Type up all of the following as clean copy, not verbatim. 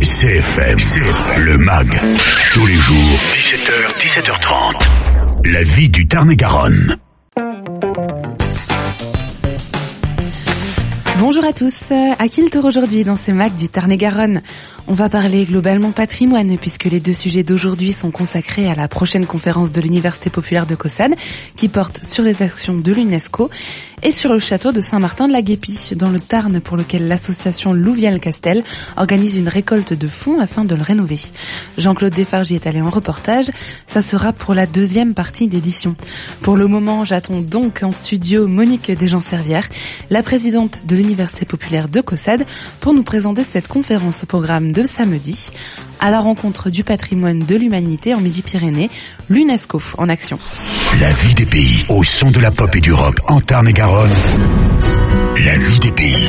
CFM, le MAG, tous les jours, 17h, 17h30. La vie du Tarn-et-Garonne. Bonjour à tous, à qui le tour aujourd'hui dans ce MAG du Tarn-et-Garonne? On va parler globalement patrimoine puisque les deux sujets d'aujourd'hui sont consacrés à la prochaine conférence de l'Université populaire de Caussade qui porte sur les actions de l'UNESCO et sur le château de Saint-Martin de la Guépie dans le Tarn pour lequel l'association Louvial-Castel organise une récolte de fonds afin de le rénover. Jean-Claude Desfarges y est allé en reportage, ça sera pour la deuxième partie d'édition. Pour le moment, j'attends donc en studio Monique Desjans-Servière, la présidente de l'Université populaire de Caussade, pour nous présenter cette conférence au programme de samedi à la rencontre du patrimoine de l'humanité en Midi-Pyrénées, l'UNESCO en action. La vie des pays au son de la pop et du rock en Tarn-et-Garonne. La vie des pays.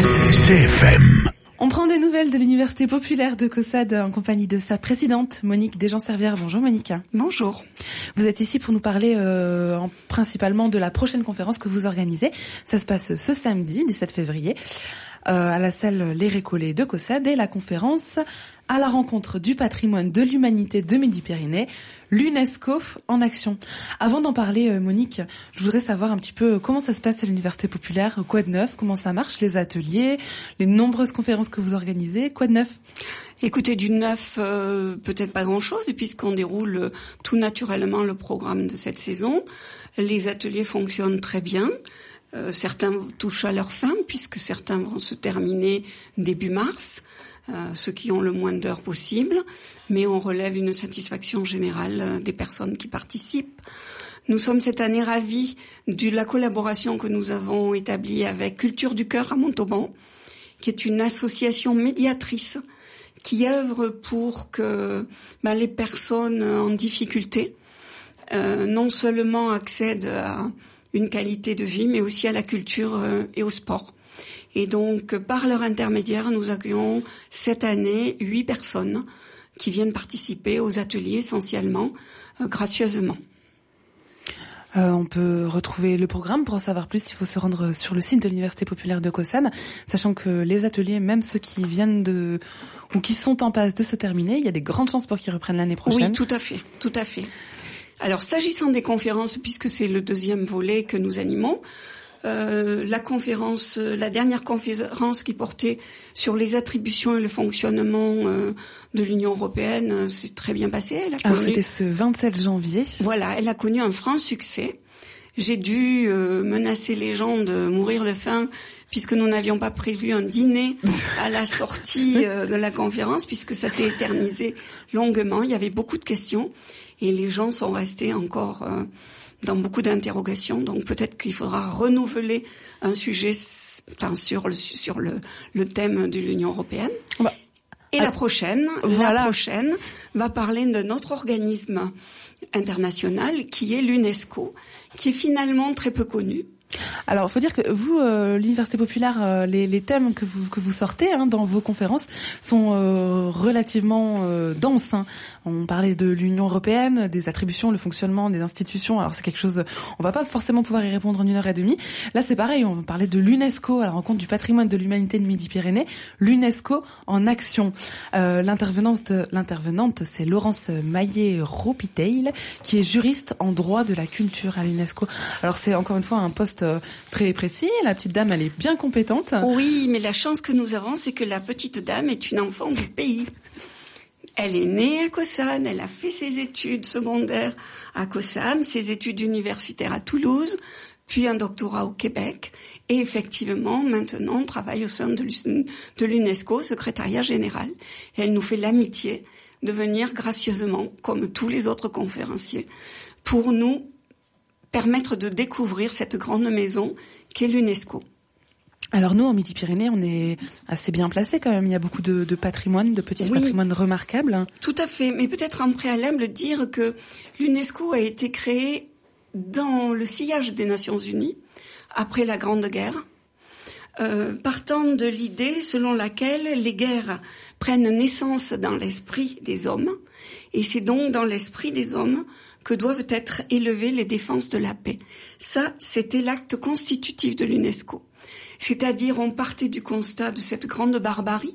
CFM. On prend des nouvelles de l'Université populaire de Caussade en compagnie de sa présidente, Monique Desjans-Servière. Bonjour Monique. Bonjour. Vous êtes ici pour nous parler principalement de la prochaine conférence que vous organisez. Ça se passe ce samedi, 17 février, à la salle Les Récollets de Caussade, et la conférence à la rencontre du patrimoine de l'humanité de Midi-Pyrénées, l'UNESCO en action. Avant d'en parler, Monique, je voudrais savoir un petit peu comment ça se passe à l'Université populaire, quoi de neuf, comment ça marche, les ateliers, les nombreuses conférences que vous organisez, quoi de neuf? Écoutez, du neuf, peut-être pas grand-chose, puisqu'on déroule tout naturellement le programme de cette saison. Les ateliers fonctionnent très bien. Certains touchent à leur fin, puisque certains vont se terminer début mars, ceux qui ont le moins d'heures possible, mais on relève une satisfaction générale des personnes qui participent. Nous sommes cette année ravis de la collaboration que nous avons établie avec Culture du Cœur à Montauban, qui est une association médiatrice qui œuvre pour que les personnes en difficulté non seulement accèdent à une qualité de vie, mais aussi à la culture et au sport. Et donc, par leur intermédiaire, nous accueillons cette année 8 personnes qui viennent participer aux ateliers essentiellement, gracieusement. On peut retrouver le programme. Pour en savoir plus, il faut se rendre sur le site de l'Université populaire de Caussade, sachant que les ateliers, même ceux qui viennent ou qui sont en passe de se terminer, il y a des grandes chances pour qu'ils reprennent l'année prochaine. Oui, tout à fait, tout à fait. Alors, s'agissant des conférences, puisque c'est le deuxième volet que nous animons, la dernière conférence qui portait sur les attributions et le fonctionnement de l'Union européenne s'est très bien passée. Alors, c'était ce 27 janvier. Voilà, elle a connu un franc succès. J'ai dû menacer les gens de mourir de faim puisque nous n'avions pas prévu un dîner à la sortie de la conférence, puisque ça s'est éternisé longuement. Il y avait beaucoup de questions et les gens sont restés encore dans beaucoup d'interrogations. Donc peut-être qu'il faudra renouveler un sujet sur le thème de l'Union européenne. Et la prochaine va parler de notre organisme international qui est l'UNESCO, qui est finalement très peu connu. Alors, il faut dire que vous, l'Université populaire, les thèmes que vous sortez dans vos conférences sont relativement denses. On parlait de l'Union européenne, des attributions, le fonctionnement des institutions. Alors, c'est quelque chose, on va pas forcément pouvoir y répondre en 1h30. Là, c'est pareil, on parlait de l'UNESCO à la rencontre du patrimoine de l'humanité de Midi-Pyrénées, l'UNESCO en action. L'intervenante, c'est Laurence Maillet-Ropiteil, qui est juriste en droit de la culture à l'UNESCO. Alors, c'est encore une fois un poste très précis. La petite dame, elle est bien compétente. Oui, mais la chance que nous avons, c'est que la petite dame est une enfant du pays. Elle est née à Caussade, elle a fait ses études secondaires à Caussade, ses études universitaires à Toulouse, puis un doctorat au Québec, et effectivement, maintenant, travaille au sein de l'UNESCO, secrétariat général. Et elle nous fait l'amitié de venir gracieusement, comme tous les autres conférenciers, pour nous permettre de découvrir cette grande maison qu'est l'UNESCO. Alors nous, en Midi-Pyrénées, on est assez bien placés quand même. Il y a beaucoup de patrimoine, de petits patrimoines remarquables. Tout à fait, mais peut-être en préalable dire que l'UNESCO a été créée dans le sillage des Nations Unies, après la Grande Guerre, partant de l'idée selon laquelle les guerres prennent naissance dans l'esprit des hommes, et c'est donc dans l'esprit des hommes que doivent être élevées les défenses de la paix. Ça, c'était l'acte constitutif de l'UNESCO. C'est-à-dire, on partait du constat de cette grande barbarie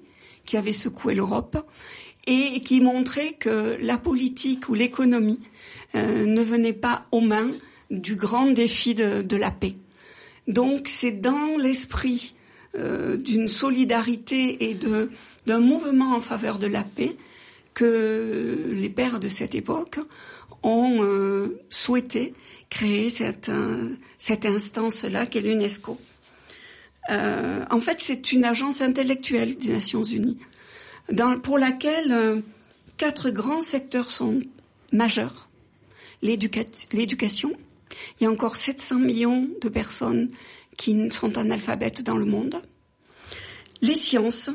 qui avait secoué l'Europe et qui montrait que la politique ou l'économie ne venait pas aux mains du grand défi de la paix. Donc c'est dans l'esprit d'une solidarité et d'un mouvement en faveur de la paix que les pères de cette époque ont souhaité créer cette instance-là qu'est l'UNESCO. En fait, c'est une agence intellectuelle des Nations Unies pour laquelle 4 grands secteurs sont majeurs. L'éducation. Il y a encore 700 millions de personnes qui sont analphabètes dans le monde. Les sciences.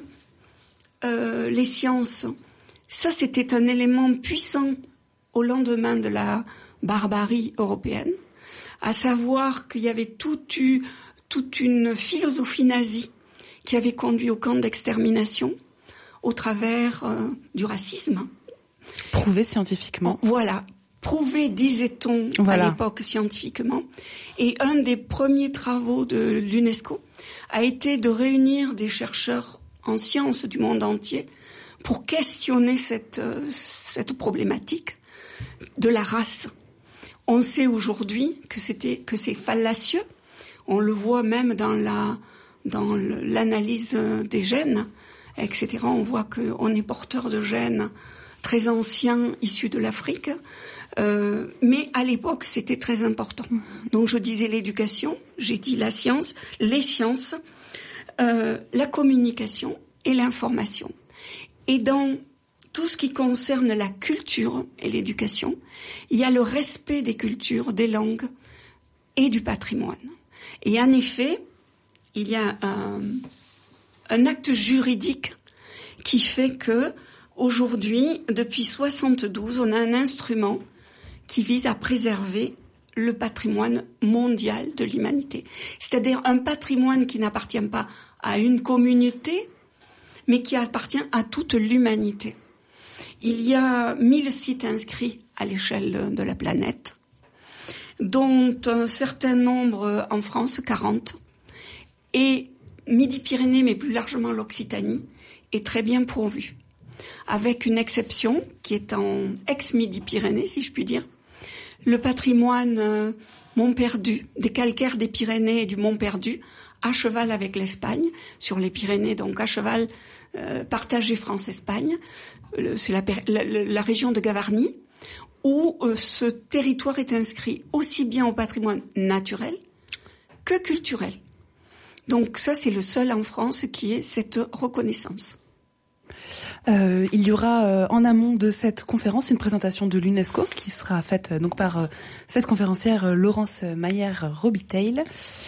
Ça, c'était un élément puissant au lendemain de la barbarie européenne, à savoir qu'il y avait toute une philosophie nazie qui avait conduit au camp d'extermination au travers du racisme. Prouvé scientifiquement. Voilà. Prouvé, disait-on, à l'époque scientifiquement. Et un des premiers travaux de l'UNESCO a été de réunir des chercheurs en sciences du monde entier pour questionner cette problématique de la race. On sait aujourd'hui que c'est fallacieux. On le voit même dans l'analyse des gènes, etc. On voit qu'on est porteur de gènes très anciens issus de l'Afrique. Mais à l'époque, c'était très important. Donc je disais l'éducation, j'ai dit la science, les sciences, la communication et l'information. Et dans tout ce qui concerne la culture et l'éducation, il y a le respect des cultures, des langues et du patrimoine. Et en effet, il y a un acte juridique qui fait que aujourd'hui, depuis 1972, on a un instrument qui vise à préserver le patrimoine mondial de l'humanité. C'est-à-dire un patrimoine qui n'appartient pas à une communauté, mais qui appartient à toute l'humanité. Il y a 1000 sites inscrits à l'échelle de la planète, dont un certain nombre en France, 40, et Midi-Pyrénées, mais plus largement l'Occitanie, est très bien pourvue, avec une exception qui est en ex-Midi-Pyrénées, si je puis dire, le patrimoine Mont-Perdu, des calcaires des Pyrénées et du Mont-Perdu, à cheval avec l'Espagne, sur les Pyrénées, donc à cheval partagé France-Espagne, c'est la région de Gavarnie, où ce territoire est inscrit aussi bien au patrimoine naturel que culturel. Donc ça, c'est le seul en France qui ait cette reconnaissance. Il y aura en amont de cette conférence une présentation de l'UNESCO qui sera faite donc par cette conférencière Laurence Mayer-Robitaille.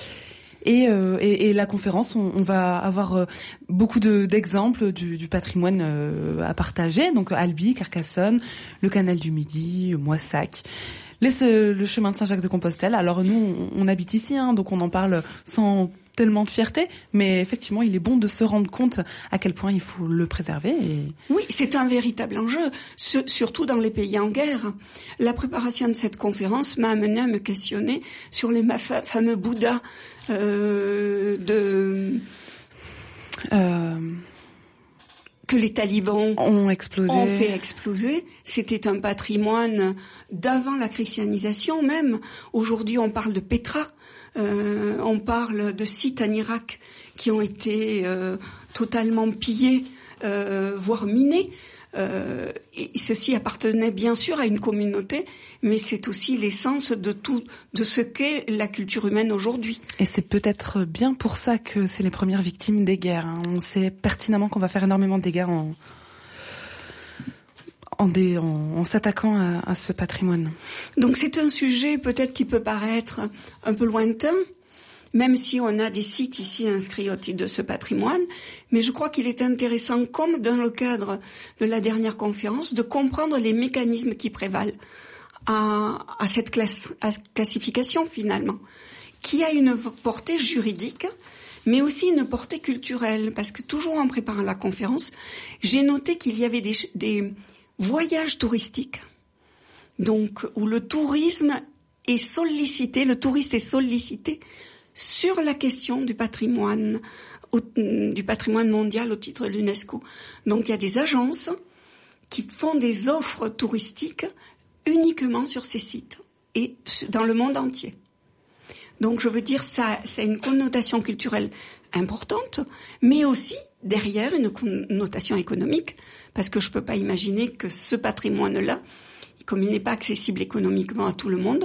Et la conférence, on va avoir beaucoup d'exemples du patrimoine à partager. Donc Albi, Carcassonne, le canal du Midi, Moissac, le chemin de Saint-Jacques-de-Compostelle. Alors nous, on habite ici, donc on en parle sans tellement de fierté, mais effectivement, il est bon de se rendre compte à quel point il faut le préserver. Oui, c'est un véritable enjeu, surtout dans les pays en guerre. La préparation de cette conférence m'a amené à me questionner sur les fameux Bouddhas que les talibans ont fait exploser. C'était un patrimoine d'avant la christianisation même. Aujourd'hui, on parle de Petra. On parle de sites en Irak qui ont été totalement pillés, voire minés. Et ceci appartenait bien sûr à une communauté, mais c'est aussi l'essence de ce qu'est la culture humaine aujourd'hui. Et c'est peut-être bien pour ça que c'est les premières victimes des guerres. On sait pertinemment qu'on va faire énormément de dégâts en s'attaquant à ce patrimoine. Donc c'est un sujet peut-être qui peut paraître un peu lointain, même si on a des sites ici inscrits au titre de ce patrimoine, mais je crois qu'il est intéressant, comme dans le cadre de la dernière conférence, de comprendre les mécanismes qui prévalent à cette classification finalement, qui a une portée juridique, mais aussi une portée culturelle, parce que toujours en préparant la conférence, j'ai noté qu'il y avait des voyages touristiques, donc où le touriste est sollicité sur la question du patrimoine du patrimoine mondial au titre de l'UNESCO. Donc il y a des agences qui font des offres touristiques uniquement sur ces sites et dans le monde entier. Donc je veux dire, ça a une connotation culturelle importante, mais aussi derrière une connotation économique, parce que je peux pas imaginer que ce patrimoine-là, comme il n'est pas accessible économiquement à tout le monde,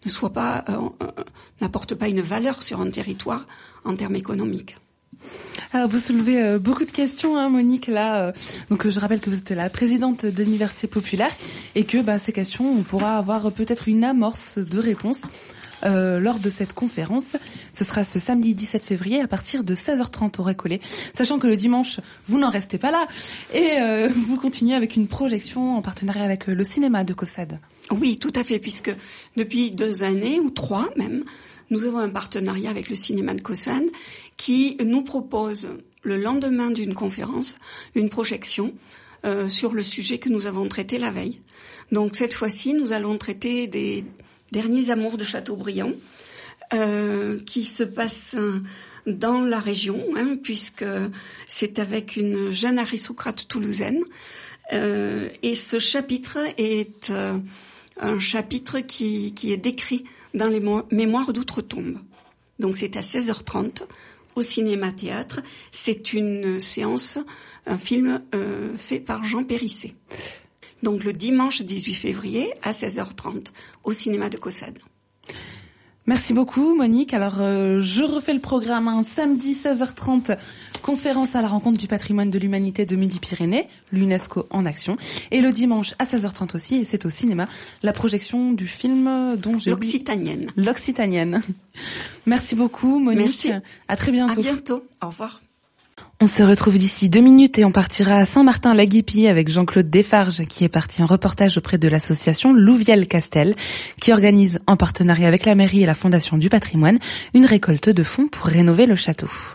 n'apporte pas une valeur sur un territoire en termes économiques. Alors vous soulevez beaucoup de questions, hein, Monique. Là, donc je rappelle que vous êtes la présidente de l'Université populaire et que ces questions, on pourra avoir peut-être une amorce de réponse lors de cette conférence. Ce sera ce samedi 17 février à partir de 16h30 au Récollet, sachant que le dimanche, vous n'en restez pas là et vous continuez avec une projection en partenariat avec le cinéma de Caussade. Oui, tout à fait, puisque depuis 2 années ou 3 même, nous avons un partenariat avec le cinéma de Caussade qui nous propose le lendemain d'une conférence une projection sur le sujet que nous avons traité la veille. Donc cette fois-ci, nous allons traiter des derniers amours de Châteaubriand qui se passent dans la région, puisque c'est avec une jeune aristocrate toulousaine. Et ce chapitre est un chapitre qui est décrit dans les mémoires d'Outre-Tombe. Donc c'est à 16h30 au Cinéma-Théâtre. C'est une séance, un film fait par Jean Périssé. Donc le dimanche 18 février à 16h30 au cinéma de Caussade. Merci beaucoup Monique. Alors je refais le programme, samedi 16h30, conférence à la rencontre du patrimoine de l'humanité de Midi-Pyrénées, l'UNESCO en action. Et le dimanche à 16h30 aussi, et c'est au cinéma, la projection du film dont j'ai L'Occitanienne. L'Occitanienne. Merci beaucoup Monique. Merci. À très bientôt. À bientôt. Au revoir. On se retrouve d'ici 2 minutes et on partira à Saint-Martin-la-Guépie avec Jean-Claude Desfarges qui est parti en reportage auprès de l'association Louviel-Castel qui organise en partenariat avec la mairie et la Fondation du patrimoine une récolte de fonds pour rénover le château.